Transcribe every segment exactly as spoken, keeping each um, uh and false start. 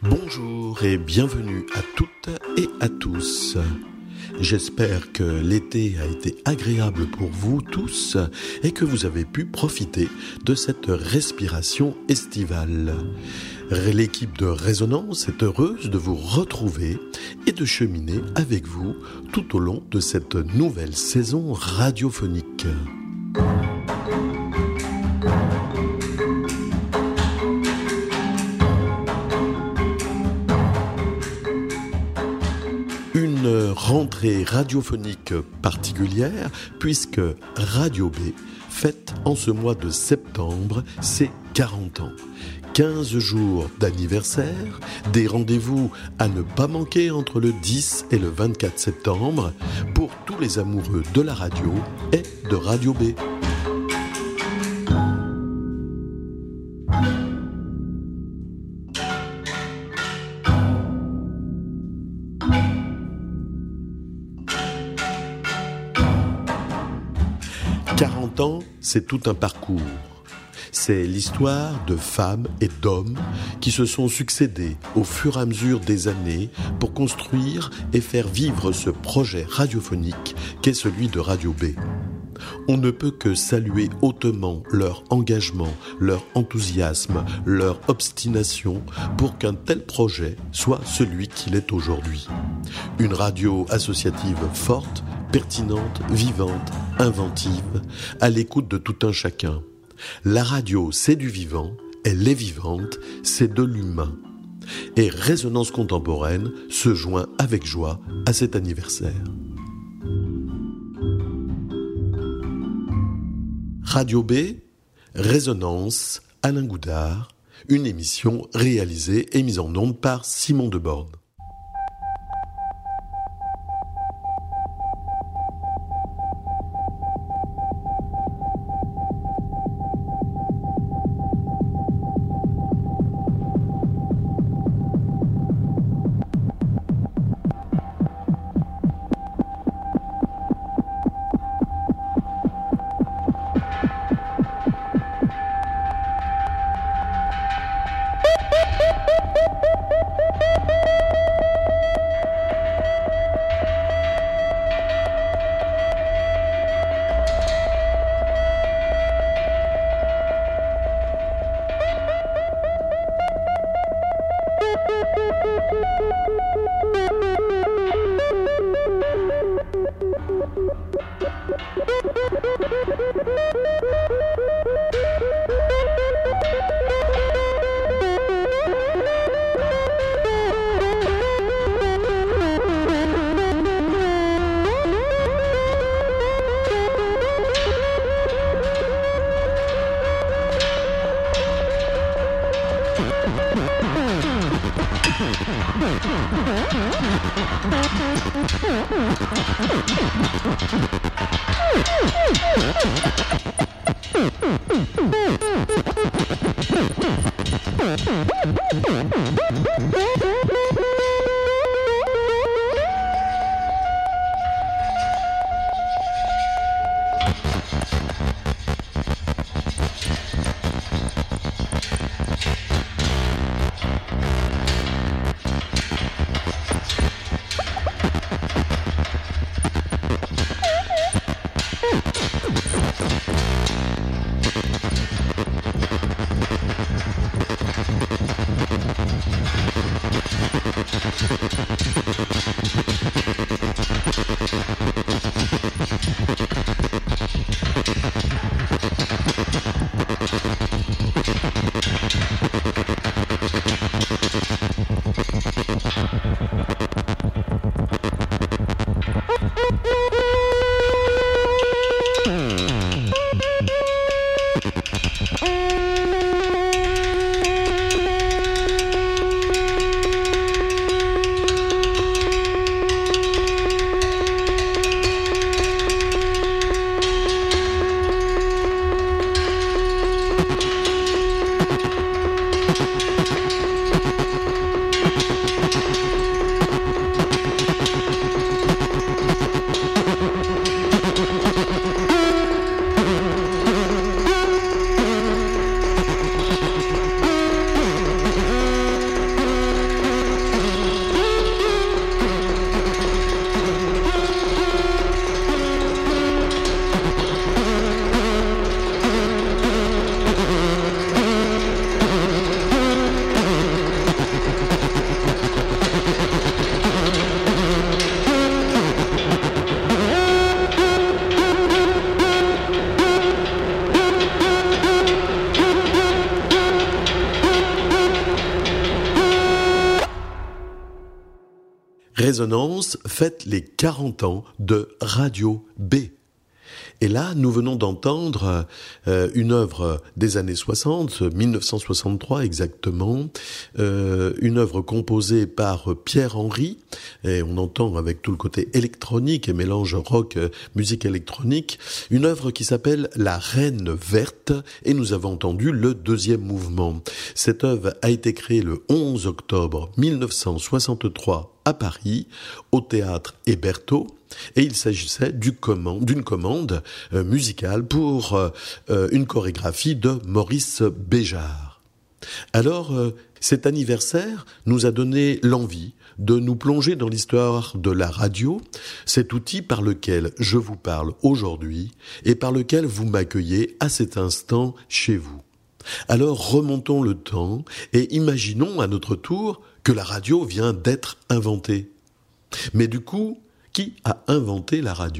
Bonjour et bienvenue à toutes et à tous. J'espère que l'été a été agréable pour vous tous et que vous avez pu profiter de cette respiration estivale. L'équipe de Résonance est heureuse de vous retrouver et de cheminer avec vous tout au long de cette nouvelle saison radiophonique. Une rentrée radiophonique particulière puisque Radio B fête en ce mois de septembre ses quarante ans. quinze jours d'anniversaire, des rendez-vous à ne pas manquer entre le dix et le vingt-quatre septembre pour tous les amoureux de la radio et de Radio B. quarante ans, c'est tout un parcours. C'est l'histoire de femmes et d'hommes qui se sont succédés au fur et à mesure des années pour construire et faire vivre ce projet radiophonique qu'est celui de Radio B. On ne peut que saluer hautement leur engagement, leur enthousiasme, leur obstination pour qu'un tel projet soit celui qu'il est aujourd'hui. Une radio associative forte, pertinente, vivante, inventive, à l'écoute de tout un chacun. La radio, c'est du vivant, elle est vivante, c'est de l'humain. Et Résonance contemporaine se joint avec joie à cet anniversaire. Radio B, Résonance, Alain Goudard, une émission réalisée et mise en onde par Simon Deborne. Résonance fête les quarante ans de Radio B. Et là, nous venons d'entendre euh, une œuvre des années soixante, mille neuf cent soixante-trois exactement, euh, une œuvre composée par Pierre Henry, et on entend avec tout le côté électronique et mélange rock, euh, musique électronique, une œuvre qui s'appelle La Reine Verte, et nous avons entendu le deuxième mouvement. Cette œuvre a été créée le onze octobre mille neuf cent soixante-trois à Paris, au théâtre Hébertot, et il s'agissait du commande, d'une commande euh, musicale pour euh, une chorégraphie de Maurice Béjart. Alors, euh, cet anniversaire nous a donné l'envie de nous plonger dans l'histoire de la radio, cet outil par lequel je vous parle aujourd'hui et par lequel vous m'accueillez à cet instant chez vous. Alors remontons le temps et imaginons à notre tour que la radio vient d'être inventée. Mais du coup, qui a inventé la radio ?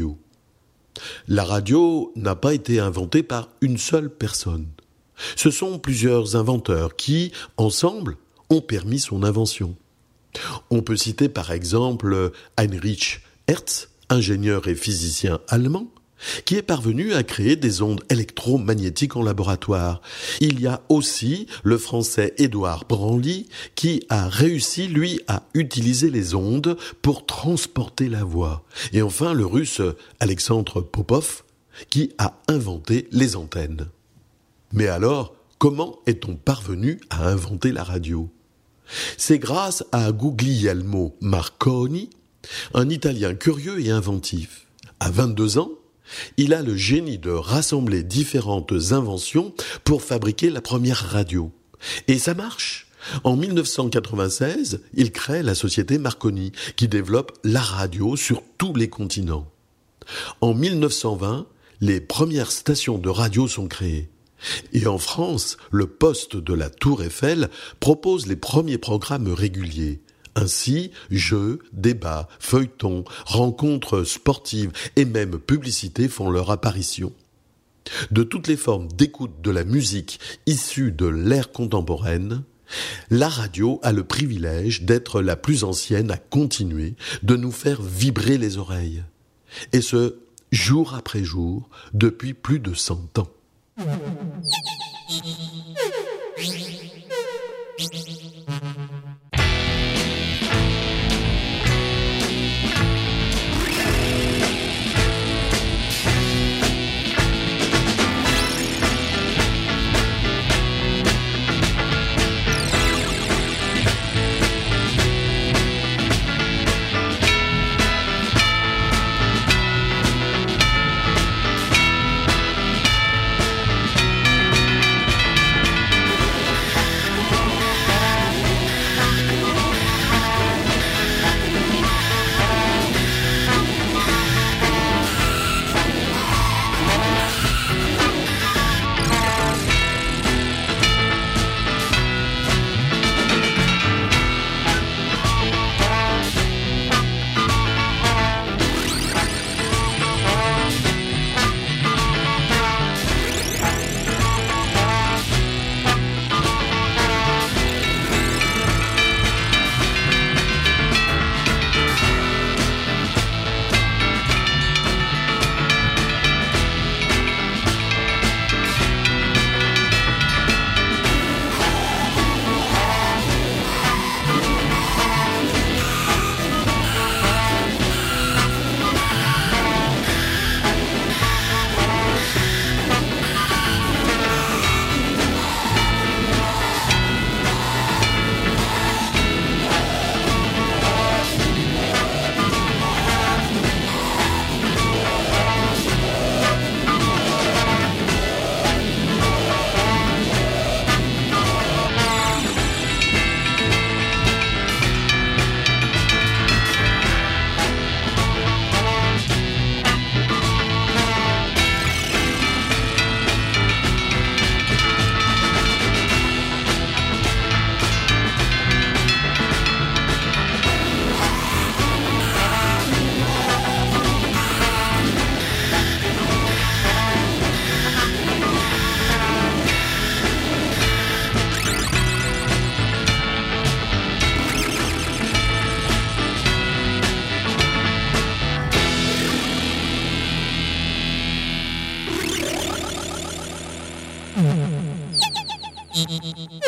La radio n'a pas été inventée par une seule personne. Ce sont plusieurs inventeurs qui, ensemble, ont permis son invention. On peut citer par exemple Heinrich Hertz, ingénieur et physicien allemand, qui est parvenu à créer des ondes électromagnétiques en laboratoire. Il y a aussi le français Édouard Branly qui a réussi, lui, à utiliser les ondes pour transporter la voix. Et enfin, le russe Alexandre Popov qui a inventé les antennes. Mais alors, comment est-on parvenu à inventer la radio ? C'est grâce à Guglielmo Marconi, un Italien curieux et inventif. À vingt-deux ans, il a le génie de rassembler différentes inventions pour fabriquer la première radio. Et ça marche. En mille neuf cent quatre-vingt-seize, il crée la société Marconi, qui développe la radio sur tous les continents. En mille neuf cent vingt, les premières stations de radio sont créées. Et en France, le poste de la Tour Eiffel propose les premiers programmes réguliers. Ainsi, jeux, débats, feuilletons, rencontres sportives et même publicités font leur apparition. De toutes les formes d'écoute de la musique issue de l'ère contemporaine, la radio a le privilège d'être la plus ancienne à continuer de nous faire vibrer les oreilles. Et ce, jour après jour, depuis plus de cent ans.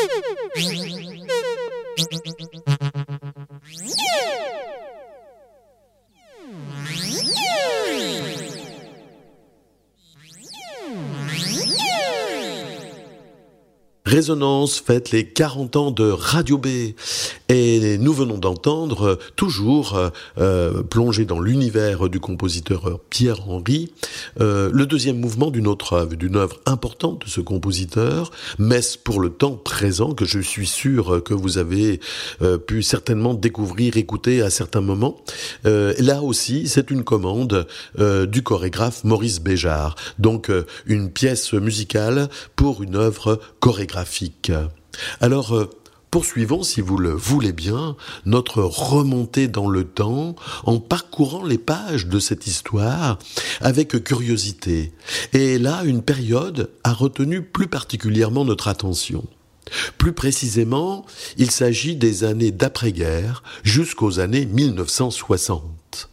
Résonance fête les quarante ans de Radio B et nous venons d'entendre, toujours euh, plongé dans l'univers du compositeur Pierre Henry, euh, le deuxième mouvement d'une autre œuvre, d'une œuvre importante de ce compositeur, Messe pour le temps présent, que je suis sûr que vous avez euh, pu certainement découvrir, écouter à certains moments. Euh, là aussi, c'est une commande euh, du chorégraphe Maurice Béjart, donc euh, une pièce musicale pour une œuvre chorégraphique. Alors, euh, poursuivons, si vous le voulez bien, notre remontée dans le temps en parcourant les pages de cette histoire avec curiosité. Et là, une période a retenu plus particulièrement notre attention. Plus précisément, il s'agit des années d'après-guerre jusqu'aux années mille neuf cent soixante.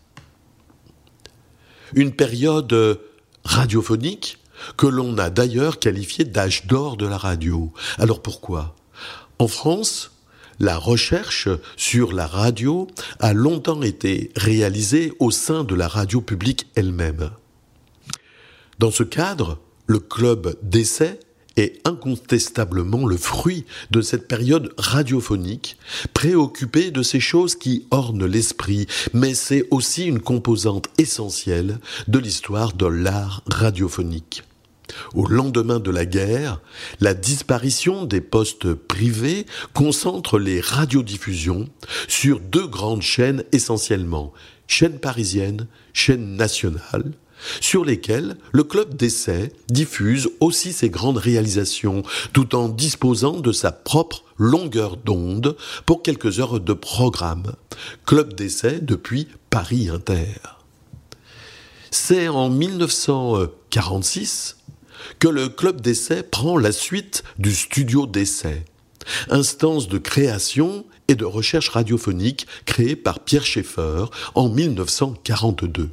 Une période radiophonique que l'on a d'ailleurs qualifié d'âge d'or de la radio. Alors pourquoi ? En France, la recherche sur la radio a longtemps été réalisée au sein de la radio publique elle-même. Dans ce cadre, le club d'essai est incontestablement le fruit de cette période radiophonique, préoccupée de ces choses qui ornent l'esprit, mais c'est aussi une composante essentielle de l'histoire de l'art radiophonique. Au lendemain de la guerre, la disparition des postes privés concentre les radiodiffusions sur deux grandes chaînes essentiellement, chaîne parisienne, chaîne nationale, sur lesquelles le club d'essai diffuse aussi ses grandes réalisations, tout en disposant de sa propre longueur d'onde pour quelques heures de programme. Club d'essai depuis Paris Inter. C'est en mille neuf cent quarante-six que le club d'essai prend la suite du studio d'essai, instance de création et de recherche radiophonique créée par Pierre Schaeffer en mille neuf cent quarante-deux.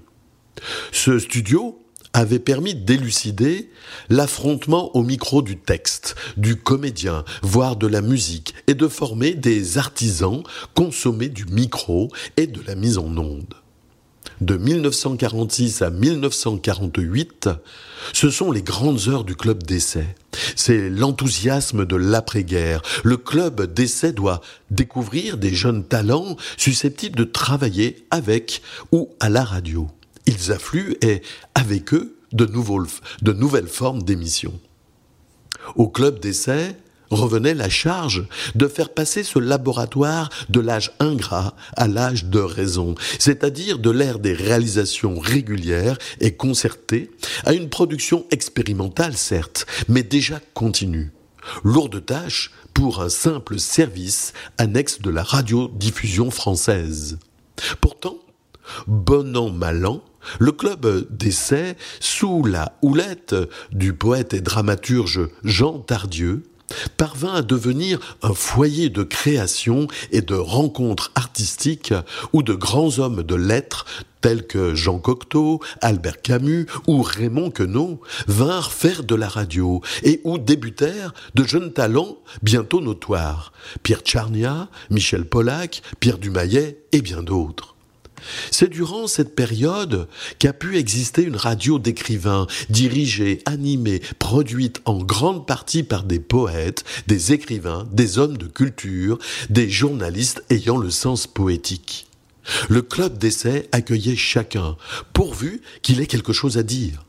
Ce studio avait permis d'élucider l'affrontement au micro du texte, du comédien, voire de la musique, et de former des artisans consommés du micro et de la mise en onde. De mille neuf cent quarante-six à mille neuf cent quarante-huit, ce sont les grandes heures du club d'essai. C'est l'enthousiasme de l'après-guerre. Le club d'essai doit découvrir des jeunes talents susceptibles de travailler avec ou à la radio. Ils affluent et, avec eux, de, nouveaux, de nouvelles formes d'émissions. Au club d'essai revenait la charge de faire passer ce laboratoire de l'âge ingrat à l'âge de raison, c'est-à-dire de l'ère des réalisations régulières et concertées à une production expérimentale certes, mais déjà continue. Lourde tâche pour un simple service annexe de la radiodiffusion française. Pourtant, bon an mal an, le club d'essai, sous la houlette du poète et dramaturge Jean Tardieu, parvint à devenir un foyer de création et de rencontres artistiques où de grands hommes de lettres tels que Jean Cocteau, Albert Camus ou Raymond Queneau vinrent faire de la radio et où débutèrent de jeunes talents bientôt notoires, Pierre Tcharnia, Michel Polac, Pierre Dumayet et bien d'autres. C'est durant cette période qu'a pu exister une radio d'écrivains, dirigée, animée, produite en grande partie par des poètes, des écrivains, des hommes de culture, des journalistes ayant le sens poétique. Le club d'essai accueillait chacun, pourvu qu'il ait quelque chose à dire.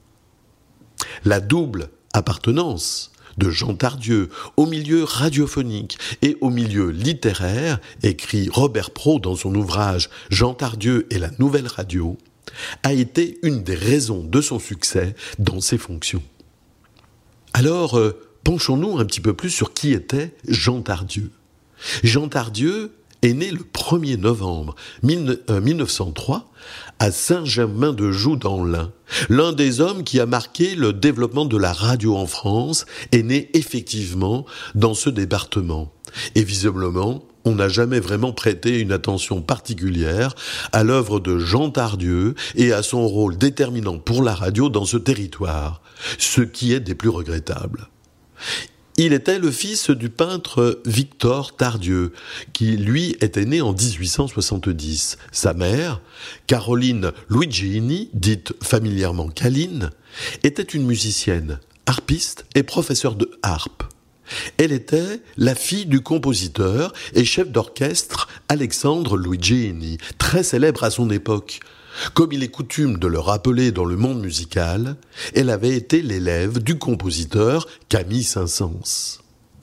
La double appartenance de Jean Tardieu au milieu radiophonique et au milieu littéraire, écrit Robert Praud dans son ouvrage Jean Tardieu et la nouvelle radio, a été une des raisons de son succès dans ses fonctions. Alors, euh, penchons-nous un petit peu plus sur qui était Jean Tardieu. Jean Tardieu est né le premier novembre mille neuf cent trois à Saint-Germain-de-Joux dans l'Ain. L'un des hommes qui a marqué le développement de la radio en France est né effectivement dans ce département. Et visiblement, on n'a jamais vraiment prêté une attention particulière à l'œuvre de Jean Tardieu et à son rôle déterminant pour la radio dans ce territoire, ce qui est des plus regrettables. Il était le fils du peintre Victor Tardieu, qui lui était né en dix-huit cent soixante-dix. Sa mère, Caroline Luigini, dite familièrement Caline, était une musicienne, harpiste et professeure de harpe. Elle était la fille du compositeur et chef d'orchestre Alexandre Luigini, très célèbre à son époque. Comme il est coutume de le rappeler dans le monde musical, elle avait été l'élève du compositeur Camille Saint-Saëns.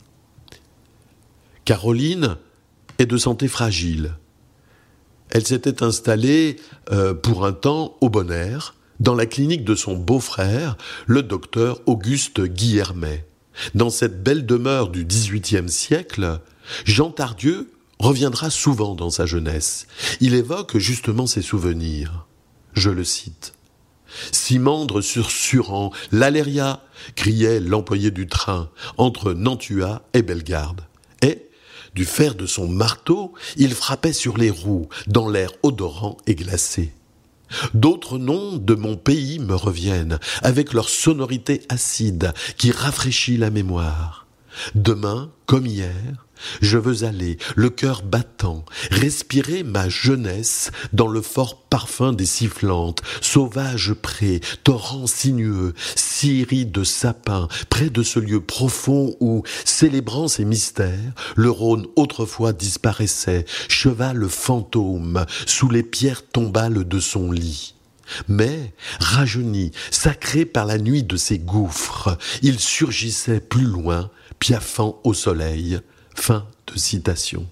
Caroline est de santé fragile. Elle s'était installée euh, pour un temps au Bon-Air, dans la clinique de son beau-frère, le docteur Auguste Guillermet. Dans cette belle demeure du dix-huitième siècle, Jean Tardieu reviendra souvent dans sa jeunesse. Il évoque justement ses souvenirs. Je le cite. « Simandre sur Suran, l'Aléria !» criait l'employé du train, entre Nantua et Bellegarde. Et, du fer de son marteau, il frappait sur les roues, dans l'air odorant et glacé. D'autres noms de mon pays me reviennent, avec leur sonorité acide qui rafraîchit la mémoire. Demain, comme hier, je veux aller, le cœur battant, respirer ma jeunesse dans le fort parfum des sifflantes, sauvages prés, torrents sinueux, scieries de sapins, près de ce lieu profond où, célébrant ses mystères, le Rhône autrefois disparaissait, cheval fantôme, sous les pierres tombales de son lit. Mais, rajeuni, sacré par la nuit de ses gouffres, il surgissait plus loin, piaffant au soleil. Fin de citation.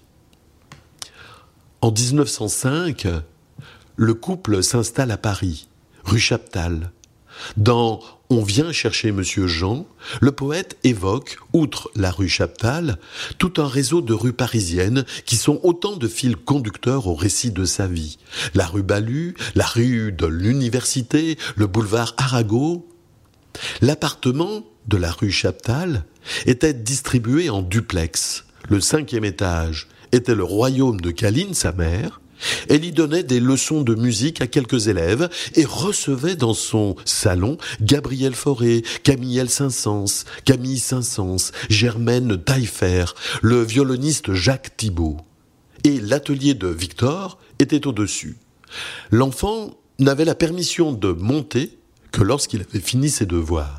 En dix-neuf cent cinq, le couple s'installe à Paris, rue Chaptal. Dans « On vient chercher Monsieur Jean », le poète évoque, outre la rue Chaptal, tout un réseau de rues parisiennes qui sont autant de fils conducteurs au récit de sa vie. La rue Balue, la rue de l'Université, le boulevard Arago. L'appartement de la rue Chaptal était distribué en duplex. Le cinquième étage était le royaume de Caline, sa mère. Elle y donnait des leçons de musique à quelques élèves et recevait dans son salon Gabriel Fauré, Camille Saint-Saëns, Camille Saint-Saëns, Germaine Taillefer, le violoniste Jacques Thibault. Et l'atelier de Victor était au-dessus. L'enfant n'avait la permission de monter que lorsqu'il avait fini ses devoirs.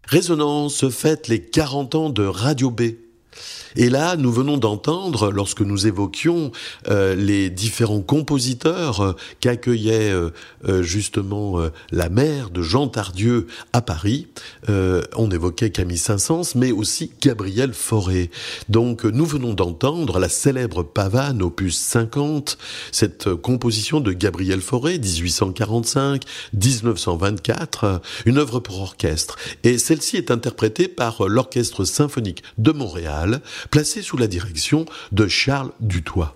Résonance fête les quarante ans de Radio B. Et là, nous venons d'entendre, lorsque nous évoquions euh, les différents compositeurs euh, qu'accueillait euh, euh, justement euh, la mère de Jean Tardieu à Paris, euh, on évoquait Camille Saint-Saëns, mais aussi Gabriel Fauré. Donc, nous venons d'entendre la célèbre pavane, opus cinquante, cette euh, composition de Gabriel Fauré, dix-huit cent quarante-cinq à dix-neuf cent vingt-quatre, euh, une œuvre pour orchestre. Et celle-ci est interprétée par euh, l'Orchestre symphonique de Montréal, placé sous la direction de Charles Dutoit.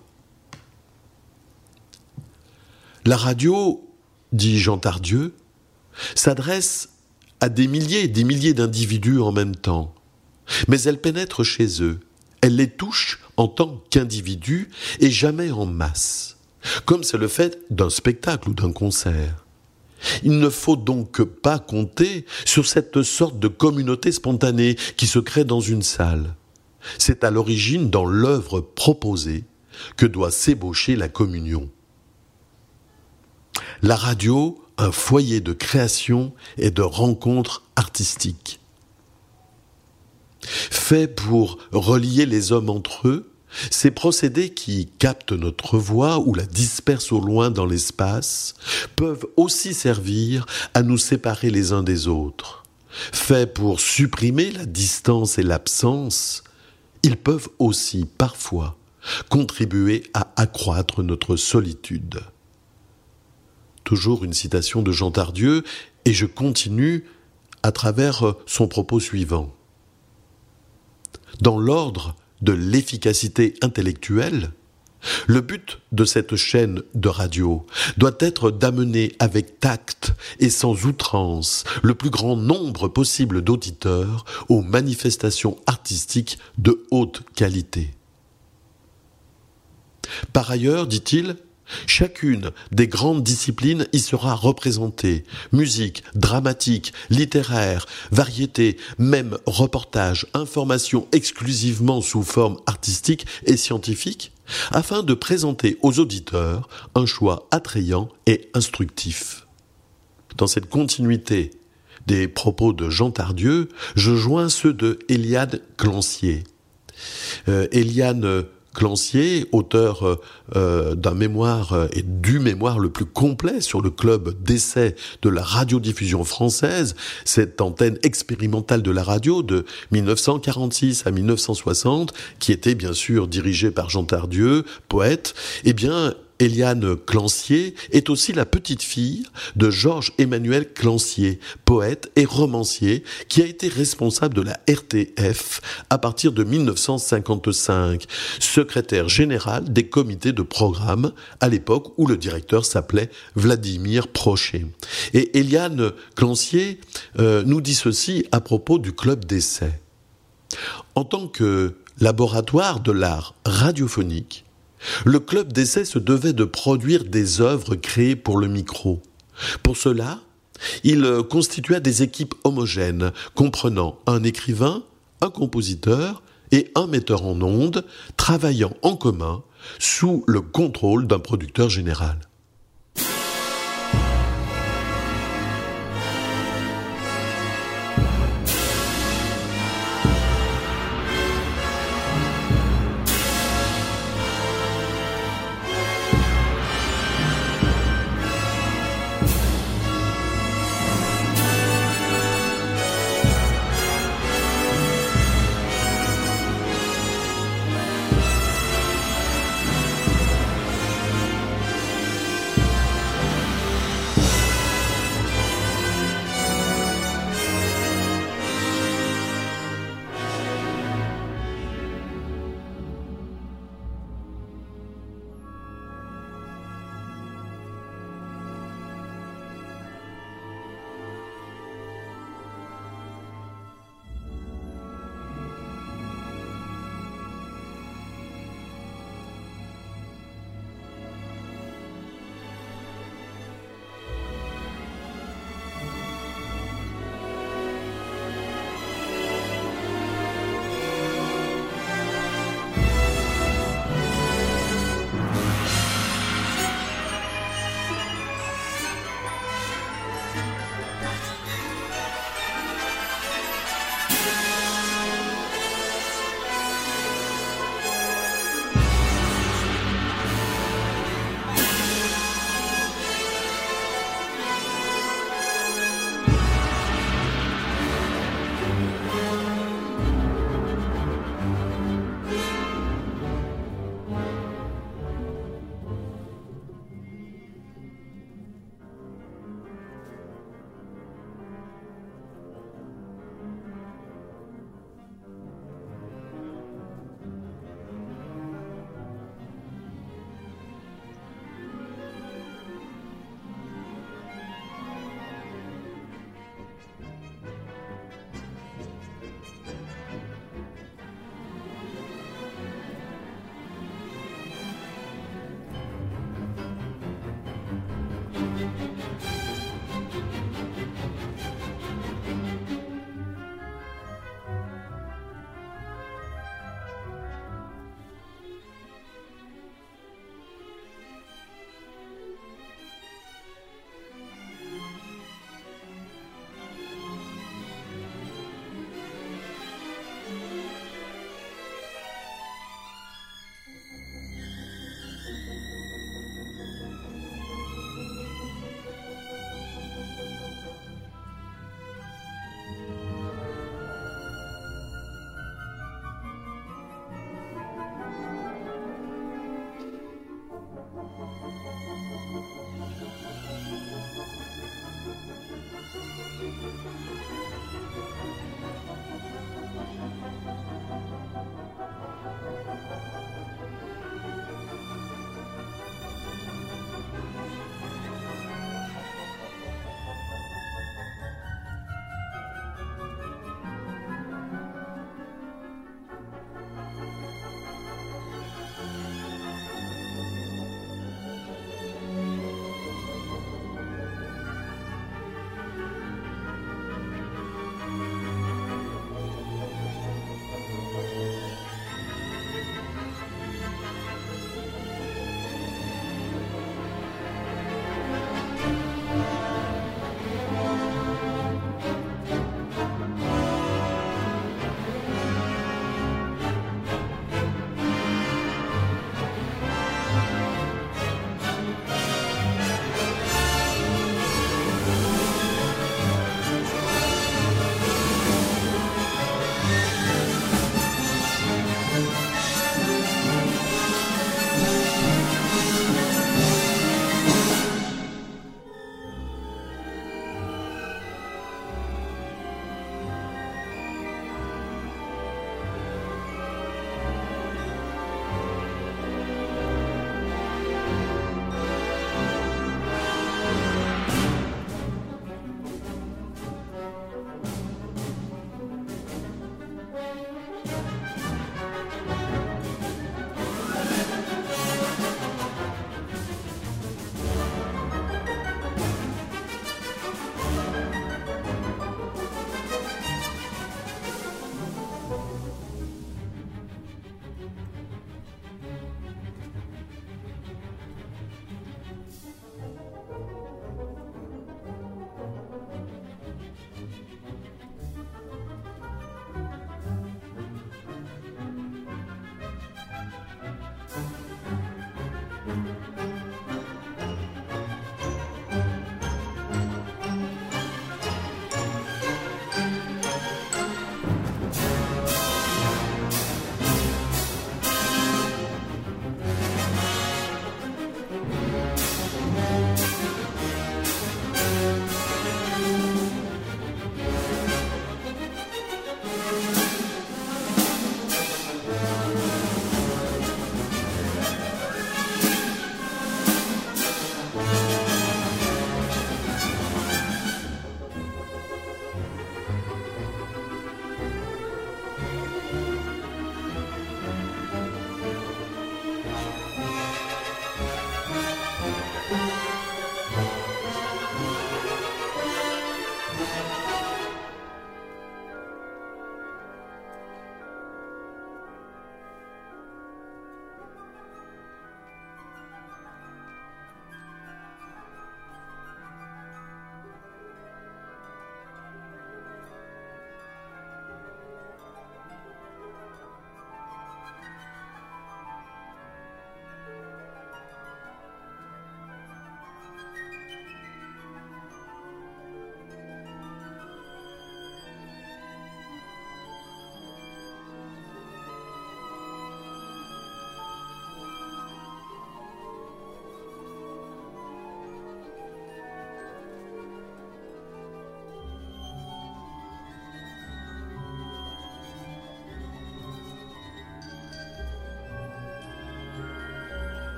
La radio, dit Jean Tardieu, s'adresse à des milliers et des milliers d'individus en même temps, mais elle pénètre chez eux, elle les touche en tant qu'individus et jamais en masse, comme c'est le fait d'un spectacle ou d'un concert. Il ne faut donc pas compter sur cette sorte de communauté spontanée qui se crée dans une salle. C'est à l'origine, dans l'œuvre proposée, que doit s'ébaucher la communion. La radio, un foyer de création et de rencontres artistiques. Fait pour relier les hommes entre eux, ces procédés qui captent notre voix ou la dispersent au loin dans l'espace peuvent aussi servir à nous séparer les uns des autres. Fait pour supprimer la distance et l'absence, ils peuvent aussi, parfois, contribuer à accroître notre solitude. Toujours une citation de Jean Tardieu, et je continue à travers son propos suivant. Dans l'ordre de l'efficacité intellectuelle, le but de cette chaîne de radio doit être d'amener avec tact et sans outrance le plus grand nombre possible d'auditeurs aux manifestations artistiques de haute qualité. Par ailleurs, dit-il, chacune des grandes disciplines y sera représentée. Musique, dramatique, littéraire, variété, même reportage, information exclusivement sous forme artistique et scientifique, afin de présenter aux auditeurs un choix attrayant et instructif. Dans cette continuité des propos de Jean Tardieu, je joins ceux de Éliane Clancier. Euh, Éliane Clancier, auteur euh, d'un mémoire euh, et du mémoire le plus complet sur le club d'essai de la radiodiffusion française, cette antenne expérimentale de la radio de dix-neuf cent quarante-six à dix-neuf cent soixante, qui était bien sûr dirigée par Jean Tardieu, poète, eh bien, Éliane Clancier est aussi la petite-fille de Georges-Emmanuel Clancier, poète et romancier, qui a été responsable de la R T F à partir de dix-neuf cent cinquante-cinq, secrétaire général des comités de programme, à l'époque où le directeur s'appelait Vladimir Prochet. Et Éliane Clancier euh, nous dit ceci à propos du club d'essai. En tant que laboratoire de l'art radiophonique, le club d'essai se devait de produire des œuvres créées pour le micro. Pour cela, il constitua des équipes homogènes, comprenant un écrivain, un compositeur et un metteur en ondes, travaillant en commun sous le contrôle d'un producteur général.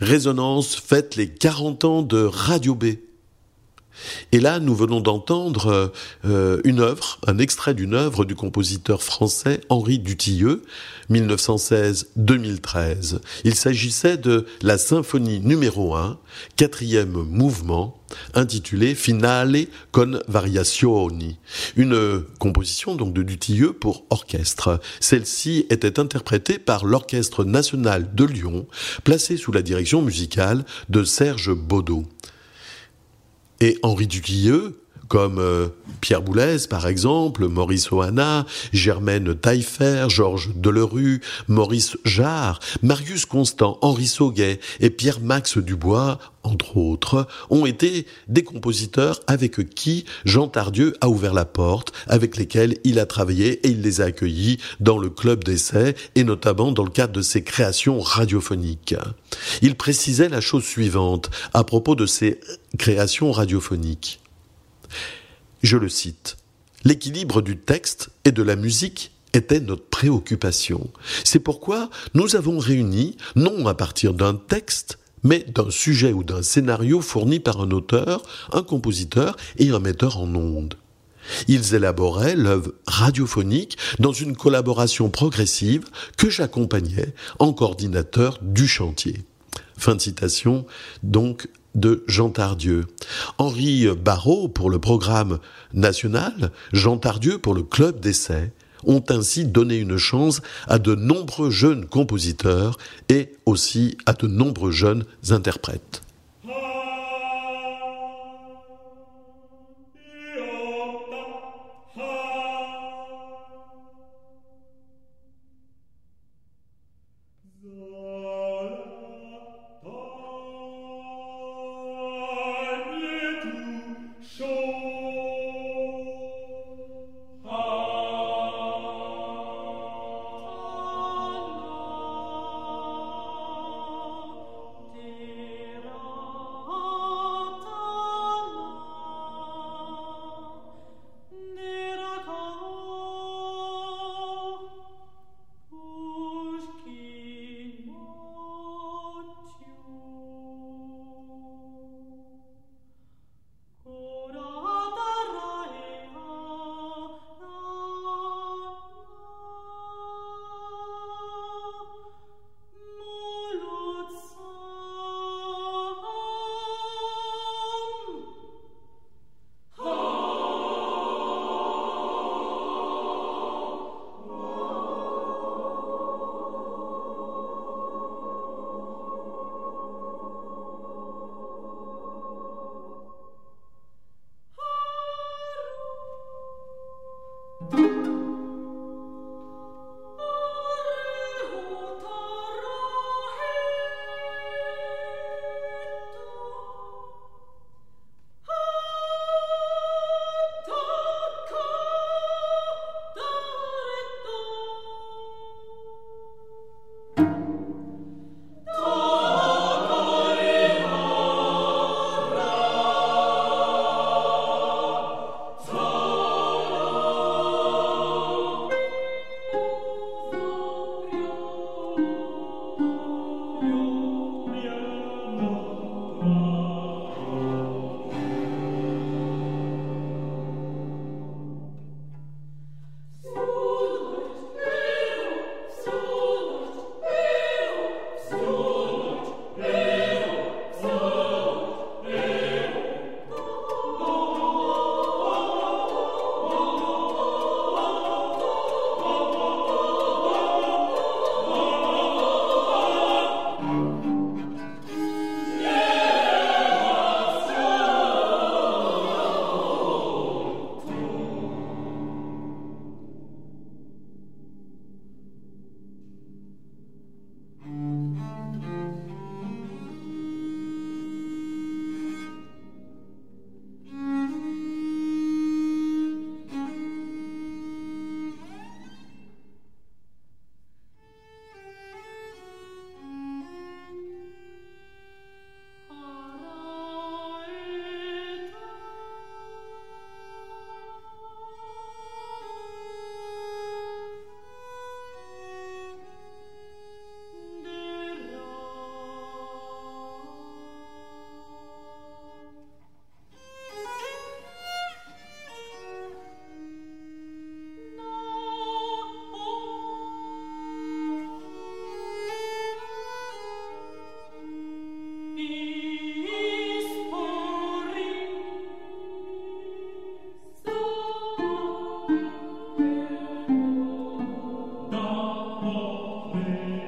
Résonance fête les quarante ans de Radio B. Et là, nous venons d'entendre euh, une œuvre, un extrait d'une œuvre du compositeur français Henri Dutilleux, mille neuf cent seize à deux mille treize. Il s'agissait de la symphonie numéro un, quatrième mouvement, intitulée Finale con variazioni, une composition donc de Dutilleux pour orchestre. Celle-ci était interprétée par l'Orchestre national de Lyon, placé sous la direction musicale de Serge Baudot. Et Henri Dutilleux, comme euh, Pierre Boulez par exemple, Maurice Ohana, Germaine Taillefer, Georges Delerue, Maurice Jarre, Marius Constant, Henri Sauguet et Pierre-Max Dubois, entre autres, ont été des compositeurs avec qui Jean Tardieu a ouvert la porte, avec lesquels il a travaillé et il les a accueillis dans le club d'essai et notamment dans le cadre de ses créations radiophoniques. Il précisait la chose suivante à propos de ces créations radiophoniques. Je le cite. « L'équilibre du texte et de la musique était notre préoccupation. C'est pourquoi nous avons réuni, non à partir d'un texte, mais d'un sujet ou d'un scénario fourni par un auteur, un compositeur et un metteur en ondes. Ils élaboraient l'œuvre radiophonique dans une collaboration progressive que j'accompagnais en coordinateur du chantier. » Fin de citation, donc, de Jean Tardieu. Henri Barrault pour le programme national, Jean Tardieu pour le club d'essai, ont ainsi donné une chance à de nombreux jeunes compositeurs et aussi à de nombreux jeunes interprètes. Tira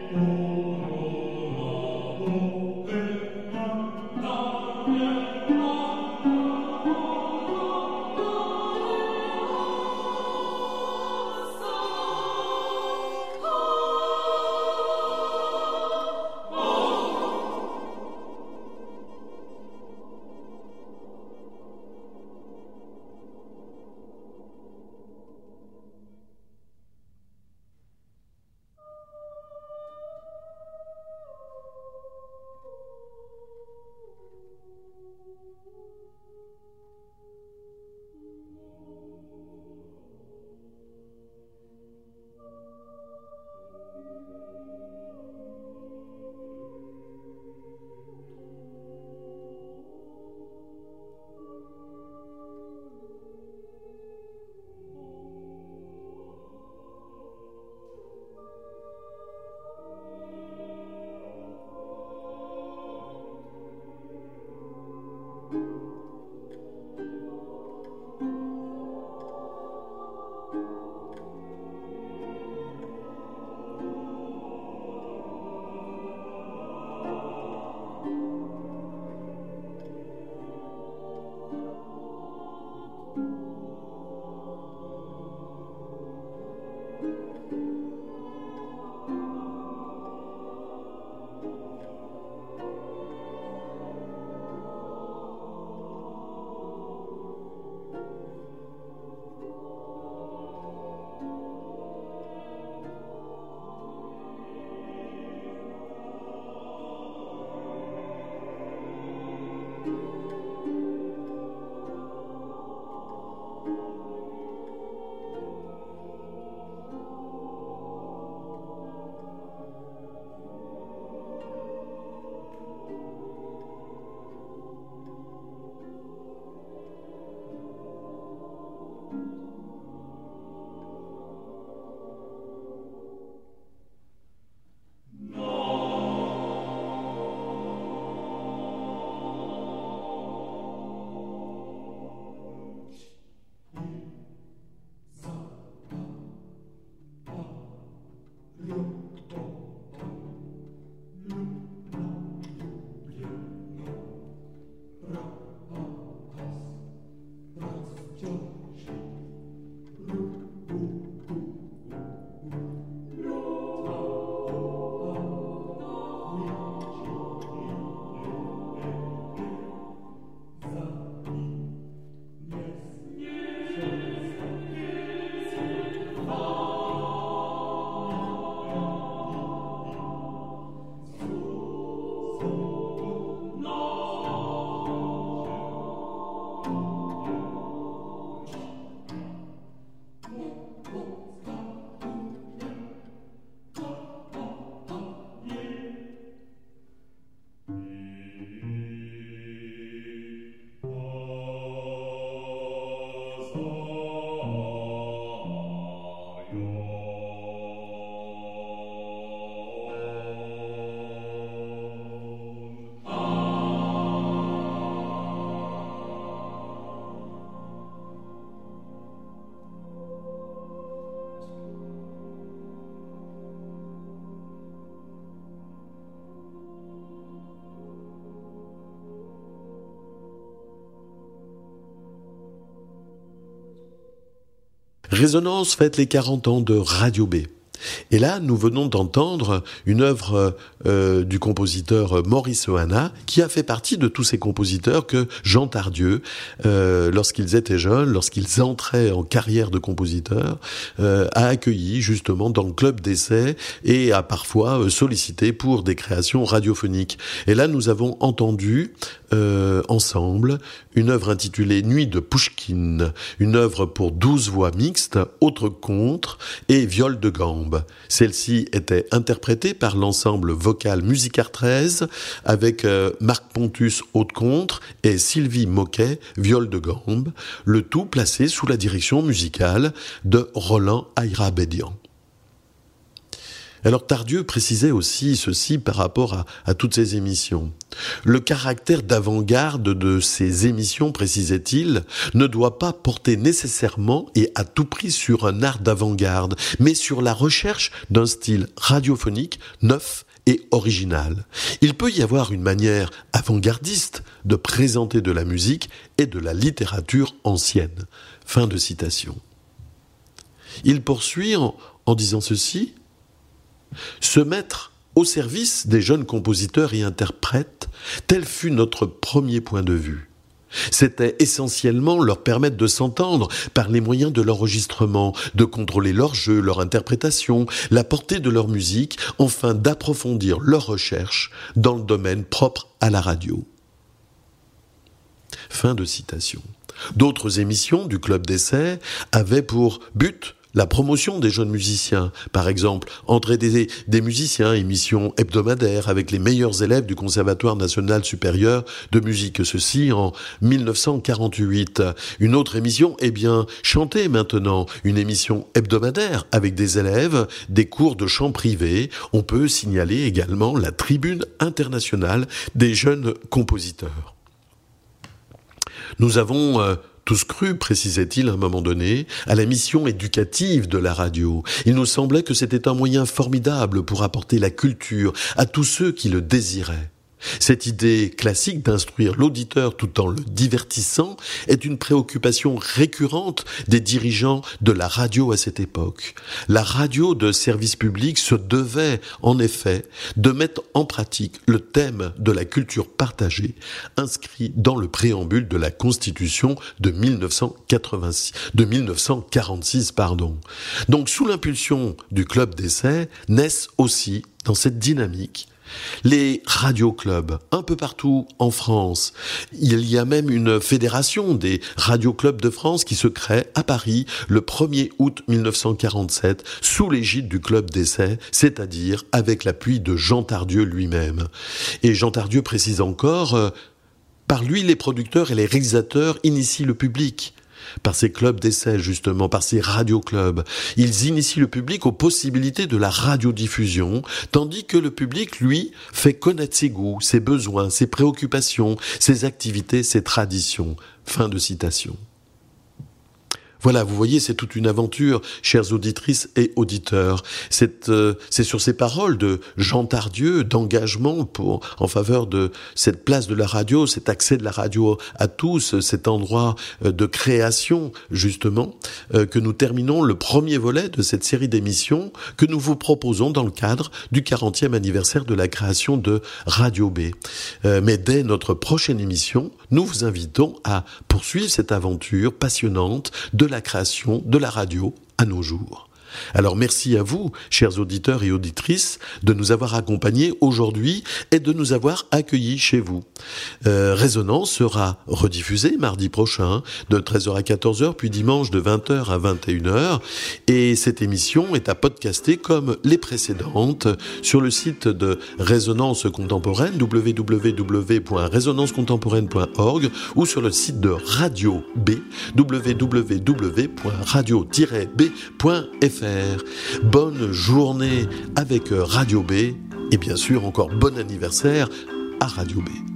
Résonance fête les quarante ans de Radio B. Et là, nous venons d'entendre une œuvre euh, du compositeur Maurice Ohana, qui a fait partie de tous ces compositeurs que Jean Tardieu, euh, lorsqu'ils étaient jeunes, lorsqu'ils entraient en carrière de compositeur, euh, a accueilli justement dans le club d'essai et a parfois euh, sollicité pour des créations radiophoniques. Et là, nous avons entendu euh, ensemble une œuvre intitulée Nuit de Pouchkine, une œuvre pour douze voix mixtes, autres contre et viol de gambe. Celle-ci était interprétée par l'ensemble vocal Musicart treize avec euh, Marc Pontus haute contre et Sylvie Moquet viol de gambe, le tout placé sous la direction musicale de Roland Ayrabédian. Alors Tardieu précisait aussi ceci par rapport à, à toutes ces émissions. Le caractère d'avant-garde de ces émissions, précisait-il, ne doit pas porter nécessairement et à tout prix sur un art d'avant-garde, mais sur la recherche d'un style radiophonique neuf et original. Il peut y avoir une manière avant-gardiste de présenter de la musique et de la littérature ancienne. Fin de citation. Il poursuit en, en disant ceci. Se mettre au service des jeunes compositeurs et interprètes, tel fut notre premier point de vue. C'était essentiellement leur permettre de s'entendre par les moyens de l'enregistrement, de contrôler leur jeu, leur interprétation, la portée de leur musique, enfin d'approfondir leurs recherches dans le domaine propre à la radio. Fin de citation. D'autres émissions du Club d'Essai avaient pour but la promotion des jeunes musiciens, par exemple, Entrée des, des musiciens, émission hebdomadaire avec les meilleurs élèves du Conservatoire national supérieur de musique. Ceci en mille neuf cent quarante-huit. Une autre émission, eh bien, Chanter maintenant, une émission hebdomadaire avec des élèves, des cours de chant privé. On peut signaler également la Tribune internationale des jeunes compositeurs. Nous avons euh, tous cru, précisait-il à un moment donné, à la mission éducative de la radio. Il nous semblait que c'était un moyen formidable pour apporter la culture à tous ceux qui le désiraient. Cette idée classique d'instruire l'auditeur tout en le divertissant est une préoccupation récurrente des dirigeants de la radio à cette époque. La radio de service public se devait, en effet, de mettre en pratique le thème de la culture partagée, inscrit dans le préambule de la Constitution de mille neuf cent quatre-vingt-six, de mille neuf cent quarante-six, pardon. Donc, sous l'impulsion du Club d'Essai, naissent aussi, dans cette dynamique, les radioclubs, un peu partout en France. Il y a même une fédération des radioclubs de France qui se crée à Paris le premier août mille neuf cent quarante-sept sous l'égide du Club d'Essai, c'est-à-dire avec l'appui de Jean Tardieu lui-même. Et Jean Tardieu précise encore, euh, par lui les producteurs et les réalisateurs initient le public. Par ces clubs d'essai, justement, par ces radioclubs. Ils initient le public aux possibilités de la radiodiffusion, tandis que le public, lui, fait connaître ses goûts, ses besoins, ses préoccupations, ses activités, ses traditions. Fin de citation. Voilà, vous voyez, c'est toute une aventure, chères auditrices et auditeurs. C'est, euh, c'est sur ces paroles de Jean Tardieu, d'engagement pour, en faveur de cette place de la radio, cet accès de la radio à tous, cet endroit de création, justement, euh, que nous terminons le premier volet de cette série d'émissions que nous vous proposons dans le cadre du quarantième anniversaire de la création de Radio B. Euh, mais dès notre prochaine émission, nous vous invitons à poursuivre cette aventure passionnante de la création de la radio à nos jours. Alors merci à vous, chers auditeurs et auditrices, de nous avoir accompagnés aujourd'hui et de nous avoir accueillis chez vous. Euh, Résonance sera rediffusée mardi prochain de treize heures à quatorze heures, puis dimanche de vingt heures à vingt et une heures. Et cette émission est à podcaster comme les précédentes sur le site de Résonance Contemporaine, w w w point résonance contemporaine point org, ou sur le site de Radio B, w w w point radio tiret b point f r. Bonne journée avec Radio B et bien sûr encore bon anniversaire à Radio B.